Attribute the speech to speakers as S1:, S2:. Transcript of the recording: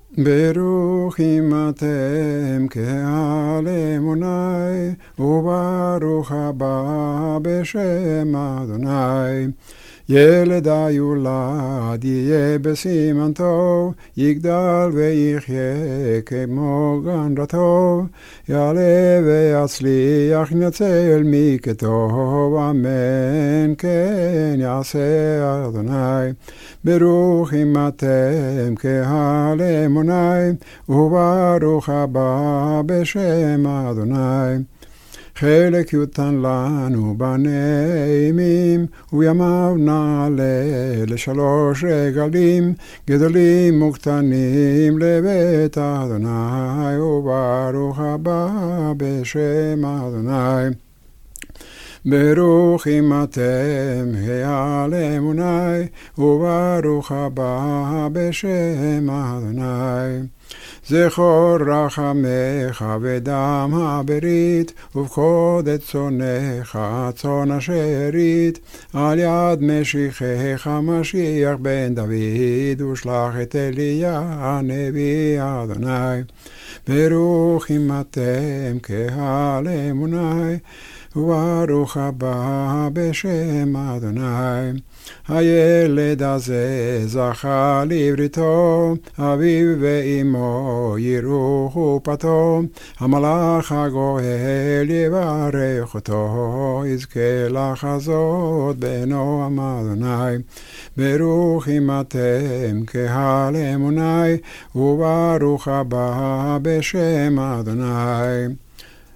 S1: ברוכים אתם קהל אמוני, וברוך הבא בשם אדוני. ילד היולד יהיה בסימן טוב, יגדל ויחיה כמו גן רטוב, יעלה ויצליח ינצל מכתוב, אמן כן יעשה אדוני. ברוכים אתם קהל אמוני, וברוך הבא בשם אדוני. חלק יותן לנו בנעימים, וימיו נעלה לשלוש רגלים, גדולים וקטנים לבית אדוני, וברוך הבא בשם אדוני. ברוכים אתם קהל אמוני, וברוך הבא בשם אדוני. זכור רחמך ודם הברית, ופקוד את צונך צאן השארית, על יד משיחך משיח בן דוד, ושלח את אליה הנביא אדוני. ברוכים אתם קהל אמוני, וברוך הבא בשם אדוני. הילד הזה זכה לבריתו, אביו ואמו יראו חופתו, המלאך הגואל יברך אותו, יזכה לחזות בנועם אדוני. ברוכים אתם קהל אמוני, וברוך הבא בשם אדוני.